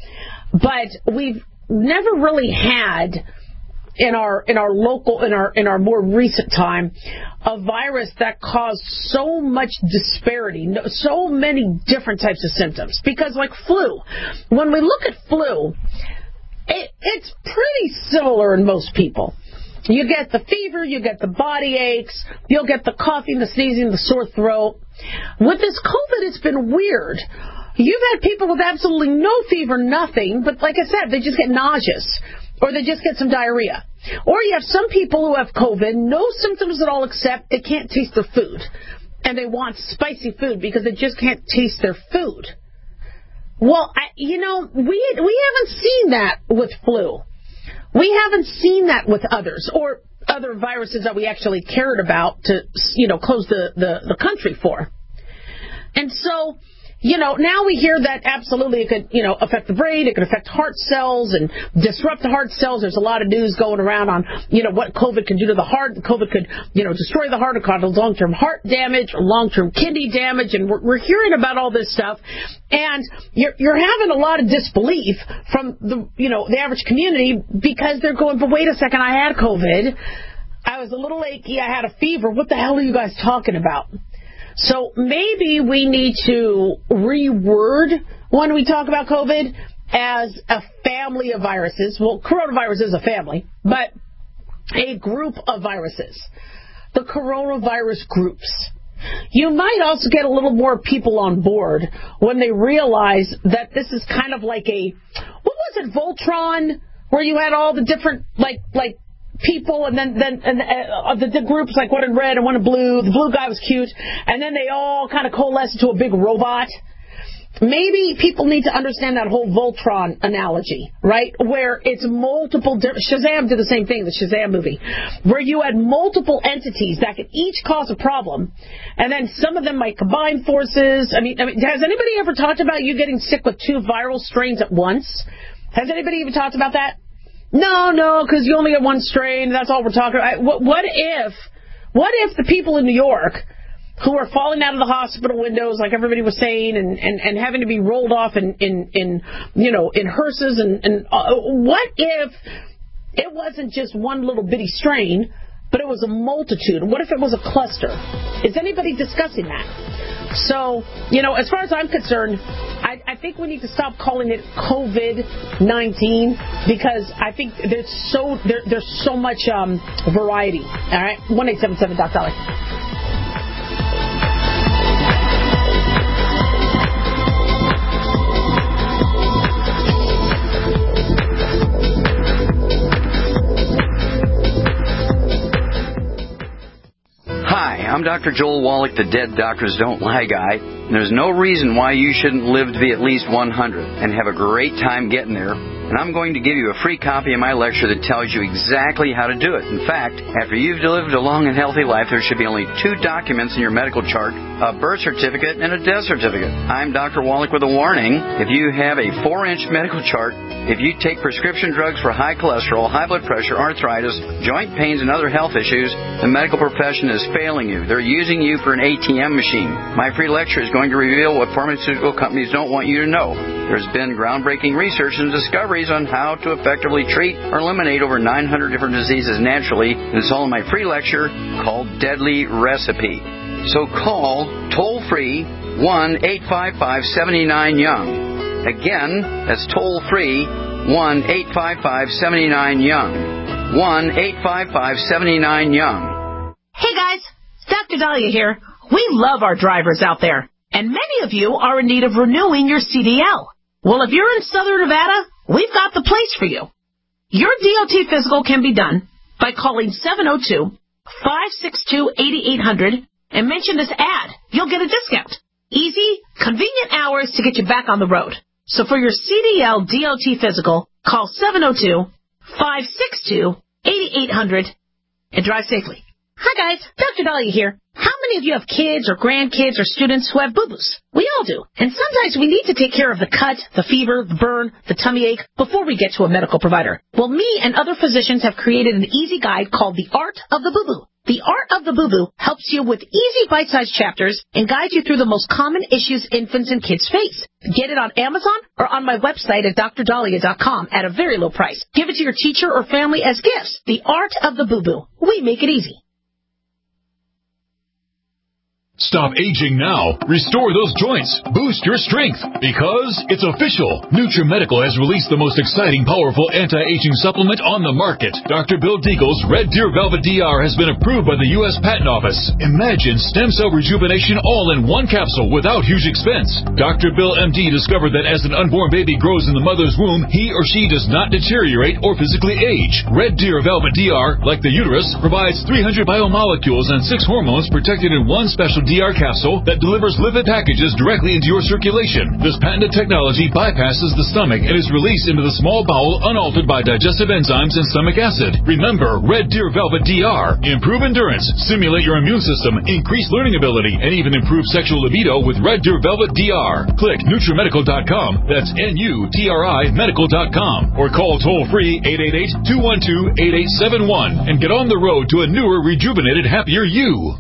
But we've never really had in our in our local in our in our more recent time a virus that caused so much disparity, so many different types of symptoms. Because like flu, when we look at flu, It, it's pretty similar in most people. You get the fever, you get the body aches, you'll get the coughing, the sneezing, the sore throat. With this COVID, it's been weird. You've had people with absolutely no fever, nothing, but like I said, they just get nauseous, or they just get some diarrhea. Or you have some people who have COVID, no symptoms at all except they can't taste their food. And they want spicy food because they just can't taste their food. Well, I, you know, we we haven't seen that with flu. We haven't seen that with others, or other viruses that we actually cared about to, you know, close the, the, the country for. And so, you know, now we hear that absolutely it could, you know, affect the brain, it could affect heart cells and disrupt the heart cells. There's a lot of news going around on, you know, what COVID can do to the heart. COVID could, you know, destroy the heart, or cause long-term heart damage or long-term kidney damage. And we're, we're hearing about all this stuff. And you're, you're having a lot of disbelief from the, you know, the average community, because they're going, but wait a second, I had COVID. I was a little achy. I had a fever. What the hell are you guys talking about? So maybe we need to reword when we talk about COVID as a family of viruses. Well, coronavirus is a family, but a group of viruses. The coronavirus groups. You might also get a little more people on board when they realize that this is kind of like a, what was it, Voltron, where you had all the different, like, like, people, and then then and uh, the, the groups, like one in red and one in blue. The blue guy was cute, and then they all kind of coalesced into a big robot. Maybe people need to understand that whole Voltron analogy, right? Where it's multiple. Di- Shazam did the same thing, the Shazam movie, where you had multiple entities that could each cause a problem, and then some of them might combine forces. I mean, I mean, has anybody ever talked about you getting sick with two viral strains at once? Has anybody even talked about that? No, no, because you only get one strain. That's all we're talking about. What, what if, what if the people in New York who are falling out of the hospital windows, like everybody was saying, and, and, and having to be rolled off in, in, in you know, in hearses, and, and uh, what if it wasn't just one little bitty strain, but it was a multitude? What if it was a cluster? Is anybody discussing that? So, you know, as far as I'm concerned, I, I think we need to stop calling it COVID nineteen, because I think there's so there, there's so much um, variety. All right, one eight seven seven Doc Dolly. Hi, I'm Doctor Joel Wallach, the Dead Doctors Don't Lie guy. There's no reason why you shouldn't live to be at least one hundred and have a great time getting there. And I'm going to give you a free copy of my lecture that tells you exactly how to do it. In fact, after you've lived a long and healthy life, there should be only two documents in your medical chart, a birth certificate and a death certificate. I'm Doctor Wallach with a warning. If you have a four-inch medical chart, if you take prescription drugs for high cholesterol, high blood pressure, arthritis, joint pains, and other health issues, the medical profession is failing you. They're using you for an A T M machine. My free lecture is going to reveal what pharmaceutical companies don't want you to know. There's been groundbreaking research and discoveries on how to effectively treat or eliminate over nine hundred different diseases naturally. It's all in my free lecture called Deadly Recipe. So call toll-free one eight five five, seven nine, young. Again, that's toll-free one eight five five, seven nine, young. one eight five five, seven nine, young. Hey guys, it's Doctor Dahlia here. We love our drivers out there. And many of you are in need of renewing your C D L. Well, if you're in Southern Nevada, we've got the place for you. Your D O T physical can be done by calling seven oh two, five six two, eight eight hundred and mention this ad. You'll get a discount. Easy, convenient hours to get you back on the road. So for your C D L D O T physical, call seven oh two, five six two, eight eight hundred and drive safely. Hi guys, Doctor Dahlia here. How many of you have kids or grandkids or students who have boo-boos? We all do. And sometimes we need to take care of the cut, the fever, the burn, the tummy ache before we get to a medical provider. Well, me and other physicians have created an easy guide called The Art of the Boo-Boo. The Art of the Boo-Boo helps you with easy bite-sized chapters and guides you through the most common issues infants and kids face. Get it on Amazon or on my website at d r dahlia dot com at a very low price. Give it to your teacher or family as gifts. The Art of the Boo-Boo. We make it easy. Stop aging now. Restore those joints. Boost your strength. Because it's official. NutriMedical has released the most exciting, powerful anti-aging supplement on the market. Doctor Bill Deagle's Red Deer Velvet D R has been approved by the U S Patent Office. Imagine stem cell rejuvenation all in one capsule without huge expense. Doctor Bill M D discovered that as an unborn baby grows in the mother's womb, he or she does not deteriorate or physically age. Red Deer Velvet D R, like the uterus, provides three hundred biomolecules and six hormones protected in one special D R capsule that delivers lipid packages directly into your circulation. This patented technology bypasses the stomach and is released into the small bowel unaltered by digestive enzymes and stomach acid. Remember, Red Deer Velvet D R. Improve endurance, stimulate your immune system, increase learning ability, and even improve sexual libido with Red Deer Velvet D R. Click NutriMedical dot com. That's N U T R I medical dot com. Or call toll-free eight eight eight, two one two, eight eight seven one and get on the road to a newer, rejuvenated, happier you.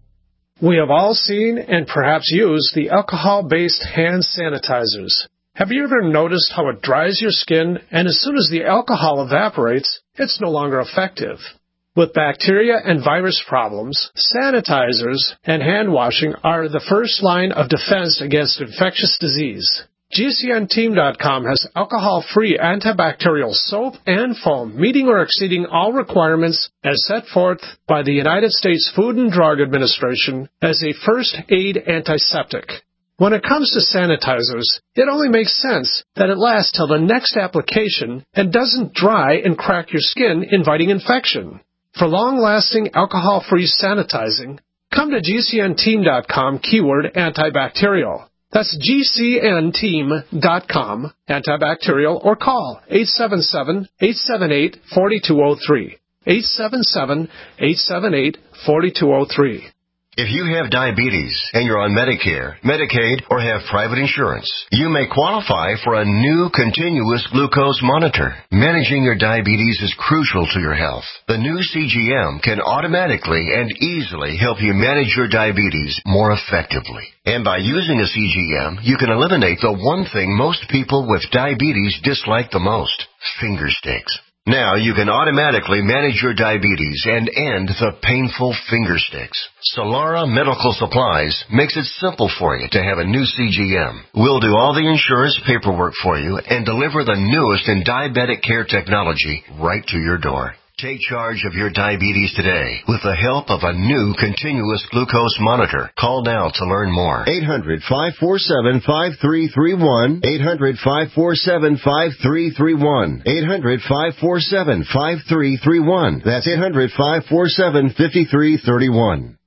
We have all seen and perhaps used the alcohol-based hand sanitizers. Have you ever noticed how it dries your skin, and as soon as the alcohol evaporates, it's no longer effective? With bacteria and virus problems, sanitizers and hand washing are the first line of defense against infectious disease. G C N team dot com has alcohol-free antibacterial soap and foam, meeting or exceeding all requirements as set forth by the United States Food and Drug Administration as a first aid antiseptic. When it comes to sanitizers, it only makes sense that it lasts till the next application and doesn't dry and crack your skin, inviting infection. For long-lasting alcohol-free sanitizing, come to G C N team dot com keyword antibacterial. That's G C N team dot com, antibacterial, or call eight seven seven, eight seven eight, four two zero three, eight seven seven, eight seven eight, four two zero three. If you have diabetes and you're on Medicare, Medicaid, or have private insurance, you may qualify for a new continuous glucose monitor. Managing your diabetes is crucial to your health. The new C G M can automatically and easily help you manage your diabetes more effectively. And by using a C G M, you can eliminate the one thing most people with diabetes dislike the most: finger sticks. Now you can automatically manage your diabetes and end the painful finger sticks. Solara Medical Supplies makes it simple for you to have a new C G M. We'll do all the insurance paperwork for you and deliver the newest in diabetic care technology right to your door. Take charge of your diabetes today with the help of a new continuous glucose monitor. Call now to learn more. eight hundred, five four seven, five three three one. eight hundred, five four seven, five three three one. eight hundred, five four seven, five three three one. That's eight hundred, five four seven, five three three one.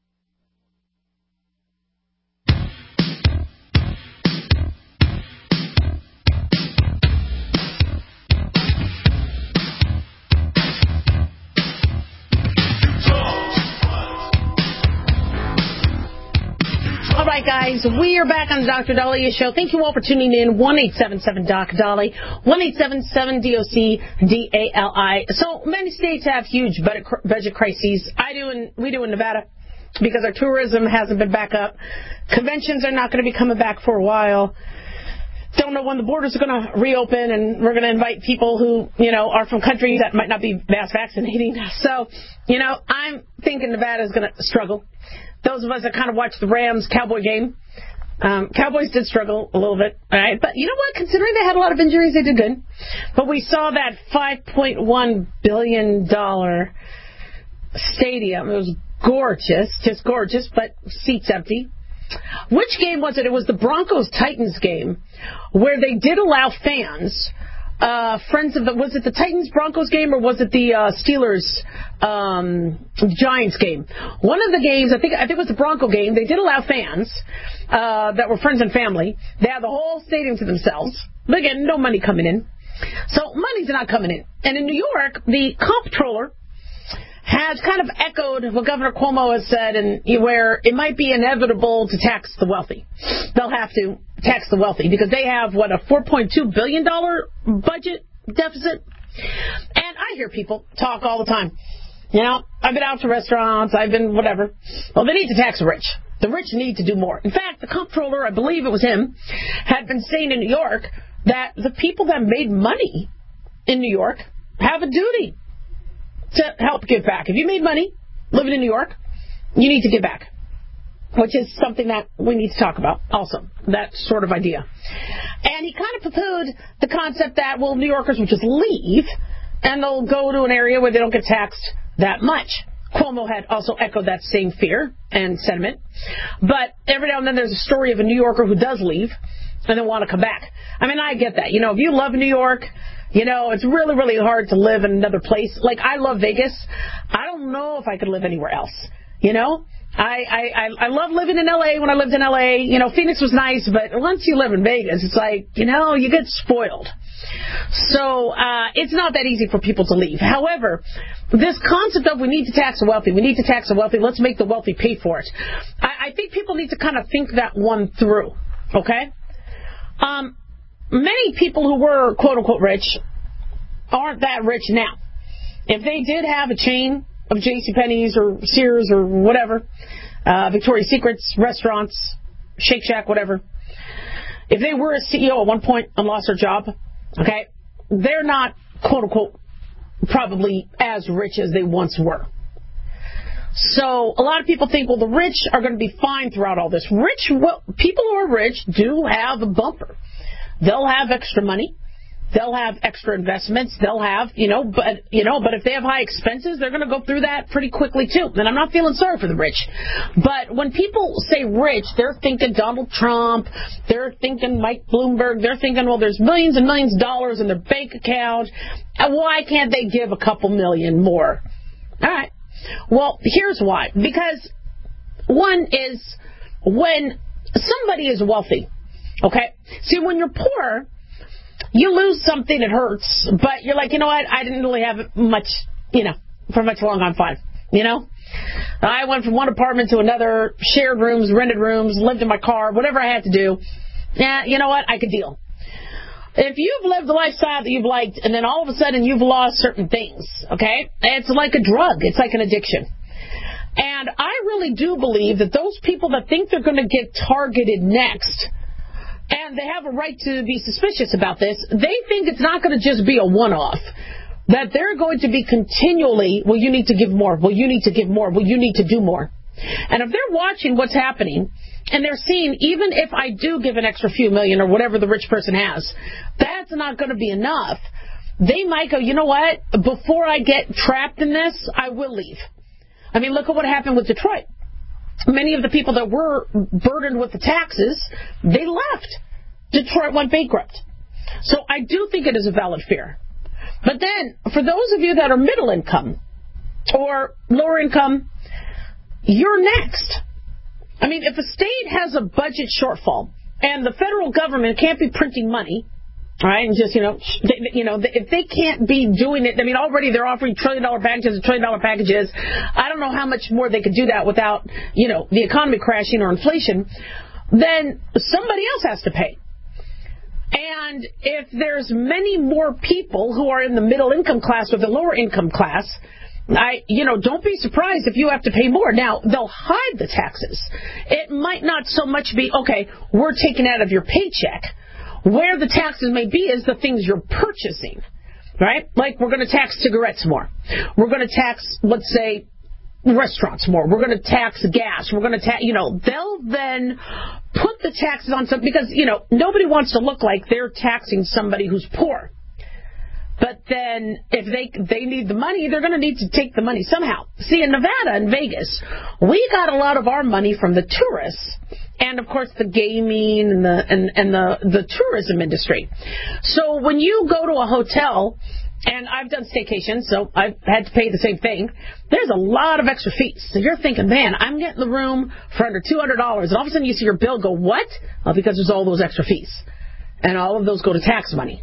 Guys, we are back on the Doctor Dahlia Show. Thank you all for tuning in. one eight seven seven D O C D A L I, one eight seven seven D O C D A L I. So many states have huge budget crises. I do, and we do in Nevada, because our tourism hasn't been back up. Conventions are not going to be coming back for a while. Don't know when the borders are going to reopen, and we're going to invite people who, you know, are from countries that might not be mass vaccinating. So, you know, I'm thinking Nevada is going to struggle. Those of us that kind of watched the Rams-Cowboy game, um, Cowboys did struggle a little bit, all right? But you know what? Considering they had a lot of injuries, they did good. But we saw that five point one billion dollars stadium. It was gorgeous, just gorgeous, but seats empty. which game was it? It was the Broncos-Titans game where they did allow fans, uh, friends of the, was it the Titans-Broncos game or was it the uh, Steelers-Giants um, game? One of the games, I think I think it was the Bronco game, they did allow fans uh, that were friends and family. They had the whole stadium to themselves. But again, no money coming in. So money's not coming in. And in New York, the comptroller has kind of echoed what Governor Cuomo has said, and where it might be inevitable to tax the wealthy. They'll have to tax the wealthy because they have, what, a four point two billion dollars budget deficit? And I hear people talk all the time. You know, I've been out to restaurants, I've been whatever. Well, they need to tax the rich. The rich need to do more. In fact, the comptroller, I believe it was him, had been saying in New York that the people that made money in New York have a duty to help give back. If you made money living in New York, you need to give back, which is something that we need to talk about also, that sort of idea. And he kind of poo-pooed the concept that, well, New Yorkers would just leave and they'll go to an area where they don't get taxed that much. Cuomo had also echoed that same fear and sentiment. But every now and then there's a story of a New Yorker who does leave and then want to come back. I mean, I get that. You know, if you love New York, you know, it's really, really hard to live in another place. Like, I love Vegas. I don't know if I could live anywhere else. You know? I, I, I love living in L A when I lived in L A. You know, Phoenix was nice, but once you live in Vegas, it's like, you know, you get spoiled. So uh, it's not that easy for people to leave. However, this concept of we need to tax the wealthy, we need to tax the wealthy, let's make the wealthy pay for it. I, I think people need to kind of think that one through, okay? Um, many people who were, quote-unquote, rich aren't that rich now. If they did have a chain of JCPenney's or Sears or whatever, uh, Victoria's Secrets, restaurants, Shake Shack, whatever, if they were a C E O at one point and lost their job, okay, they're not, quote-unquote, probably as rich as they once were. So a lot of people think, well, the rich are going to be fine throughout all this. Rich, well, people who are rich do have a bumper. They'll have extra money. They'll have extra investments. They'll have, you know, but, you know, but if they have high expenses, they're going to go through that pretty quickly, too. And I'm not feeling sorry for the rich. But when people say rich, they're thinking Donald Trump. They're thinking Mike Bloomberg. They're thinking, well, there's millions and millions of dollars in their bank account. And why can't they give a couple million more? All right. Well, here's why. Because one is when somebody is wealthy, okay? See, when you're poor, you lose something, it hurts, but you're like, you know what, I didn't really have much, you know, for much long, I'm fine, you know? I went from one apartment to another, shared rooms, rented rooms, lived in my car, whatever I had to do. Yeah, you know what, I could deal. If you've lived the lifestyle that you've liked, and then all of a sudden you've lost certain things, okay, it's like a drug, it's like an addiction. And I really do believe that those people that think they're going to get targeted next, and they have a right to be suspicious about this, they think it's not going to just be a one-off. That they're going to be continually, well, you need to give more, well, you need to give more, well, you need to do more. And if they're watching what's happening, and they're seeing, even if I do give an extra few million or whatever the rich person has, that's not going to be enough, they might go, you know what, before I get trapped in this, I will leave. I mean, look at what happened with Detroit. Many of the people that were burdened with the taxes, they left. Detroit went bankrupt. So I do think it is a valid fear. But then, for those of you that are middle income or lower income, you're next. I mean, if a state has a budget shortfall and the federal government can't be printing money, all right, and just, you know, they, you know, if they can't be doing it, I mean, already they're offering trillion-dollar packages and trillion-dollar packages. I don't know how much more they could do that without, you know, the economy crashing or inflation. Then somebody else has to pay. And if there's many more people who are in the middle income class or the lower income class, I, you know, don't be surprised if you have to pay more. Now, they'll hide the taxes. It might not so much be, okay, we're taking out of your paycheck. Where the taxes may be is the things you're purchasing, right? Like, we're going to tax cigarettes more. We're going to tax, let's say, restaurants more. We're going to tax gas. We're going to tax, you know, they'll then put the taxes on some, because, you know, nobody wants to look like they're taxing somebody who's poor. But then if they they need the money, they're going to need to take the money somehow. See, in Nevada and Vegas, we got a lot of our money from the tourists and of course the gaming and the and, and the, the tourism industry. So when you go to a hotel, and I've done staycations, so I've had to pay the same thing, there's a lot of extra fees. So you're thinking, man, I'm getting the room for under two hundred dollars, and all of a sudden you see your bill go, what? Well, because there's all those extra fees. And all of those go to tax money.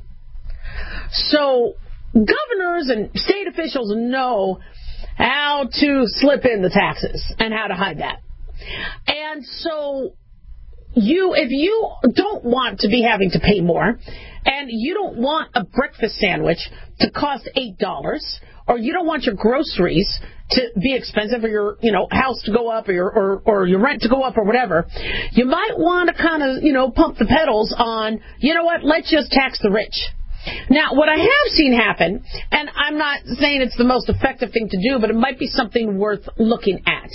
So governors and state officials know how to slip in the taxes and how to hide that. And so you, if you don't want to be having to pay more, and you don't want a breakfast sandwich to cost eight dollars, or you don't want your groceries to be expensive, or your, you know, house to go up, or your, or, or your rent to go up, or whatever, you might want to kind of, you know, pump the pedals on, you know what, let's just tax the rich. Now, what I have seen happen, and I'm not saying it's the most effective thing to do, but it might be something worth looking at,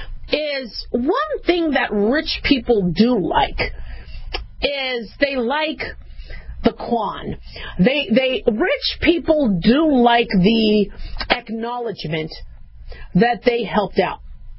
is one thing that rich people do like is they like the Quan. They, they, rich people do like the acknowledgement that they helped out.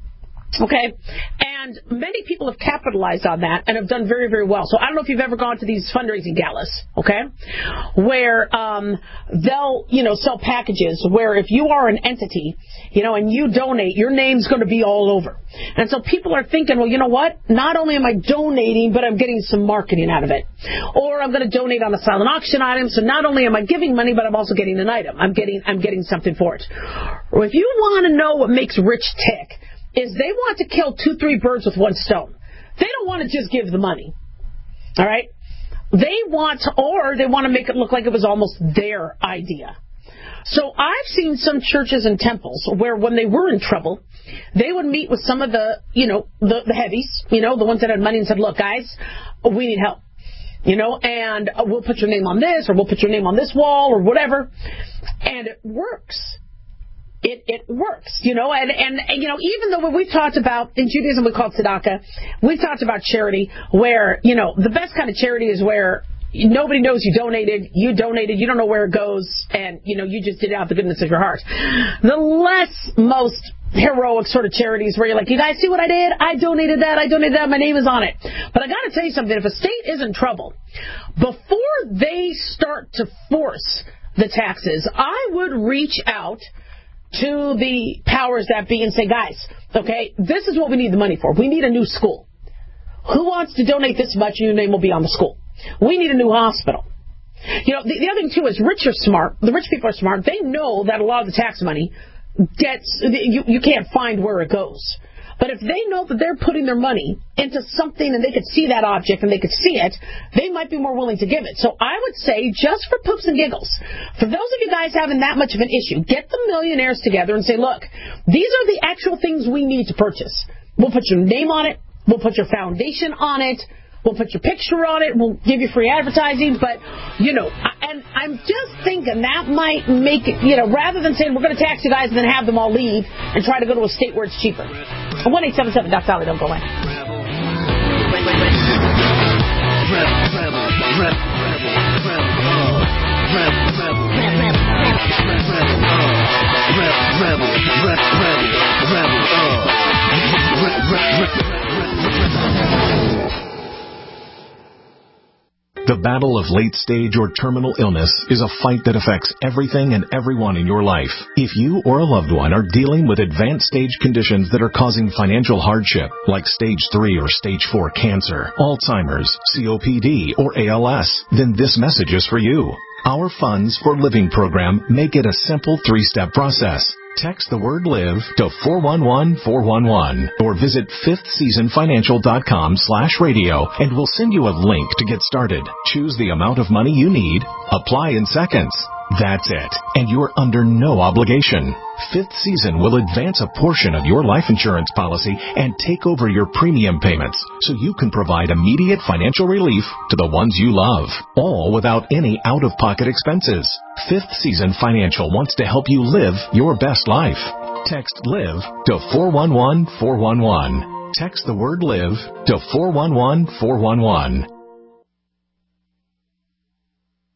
Okay? And many people have capitalized on that and have done very, very well. So I don't know if you've ever gone to these fundraising galas, okay, where um, they'll, you know, sell packages where if you are an entity, you know, and you donate, your name's going to be all over. And so people are thinking, well, you know what? Not only am I donating, but I'm getting some marketing out of it. Or I'm going to donate on a silent auction item, so not only am I giving money, but I'm also getting an item. I'm getting, I'm getting something for it. Or if you want to know what makes rich tick, is they want to kill two, three birds with one stone. They don't want to just give the money. All right? They want to, or they want to make it look like it was almost their idea. So I've seen some churches and temples where when they were in trouble, they would meet with some of the, you know, the, the heavies, you know, the ones that had money and said, look, guys, we need help. You know, and we'll put your name on this, or we'll put your name on this wall, or whatever. And it works. It it works, you know, and, and, and, you know, even though when we've talked about, in Judaism we call it tzedakah, we've talked about charity where, you know, the best kind of charity is where nobody knows you donated, you donated, you don't know where it goes, and, you know, you just did it out of the goodness of your heart. The less most heroic sort of charities where you're like, you guys see what I did? I donated that, I donated that, my name is on it. But I got to tell you something, if a state is in trouble, before they start to force the taxes, I would reach out to the powers that be and say, guys, okay, this is what we need the money for. We need a new school. Who wants to donate this much and your name will be on the school? We need a new hospital. You know, the, the other thing, too, is rich are smart. The rich people are smart. They know that a lot of the tax money gets, you, you can't find where it goes. But if they know that they're putting their money into something and they could see that object and they could see it, they might be more willing to give it. So I would say, just for poops and giggles, for those of you guys having that much of an issue, get the millionaires together and say, look, these are the actual things we need to purchase. We'll put your name on it. We'll put your foundation on it. We'll put your picture on it. We'll give you free advertising. But, you know, and I'm just thinking that might make it, you know, rather than saying we're going to tax you guys and then have them all leave and try to go to a state where it's cheaper. one eight seven seven Doc Dolly, don't go away. The battle of late-stage or terminal illness is a fight that affects everything and everyone in your life. If you or a loved one are dealing with advanced stage conditions that are causing financial hardship, like stage three or stage four cancer, Alzheimer's, C O P D, or A L S, then this message is for you. Our Funds for Living program make it a simple three-step process. Text the word LIVE to four one one four one one or visit fifth season financial dot com slash radio and we'll send you a link to get started. Choose the amount of money you need. Apply in seconds. That's it. And you're under no obligation. Fifth Season will advance a portion of your life insurance policy and take over your premium payments so you can provide immediate financial relief to the ones you love, all without any out-of-pocket expenses. Fifth Season Financial wants to help you live your best life. Text LIVE to four one one four one one. Text the word LIVE to four one one four one one.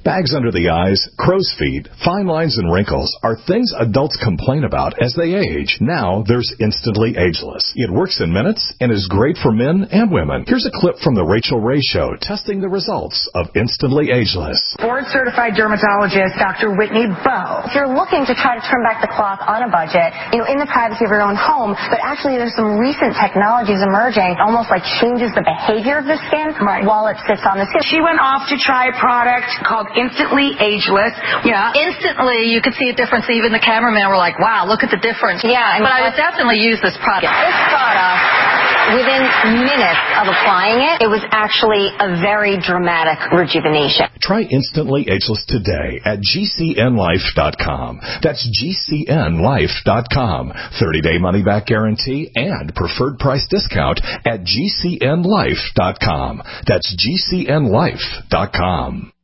Bags under the eyes, crow's feet, fine lines, and wrinkles are things adults complain about as they age. Now there's Instantly Ageless. It works in minutes and is great for men and women. Here's a clip from the Rachel Ray Show testing the results of Instantly Ageless. Board-certified dermatologist Doctor Whitney Bowe. If you're looking to try to turn back the clock on a budget, you know, in the privacy of your own home, but actually there's some recent technologies emerging, almost like changes the behavior of the skin right. while it sits on the skin. She went off to try a product called Instantly Ageless. Yeah, instantly you could see a difference. Even the cameramen were like, wow, look at the difference. Yeah. I mean, but I would definitely use this product. This product, within minutes of applying it, it was actually a very dramatic rejuvenation. Try Instantly Ageless today at G C N life dot com. That's G C N life dot com. thirty-day money-back guarantee and preferred price discount at G C N life dot com. That's G C N life dot com.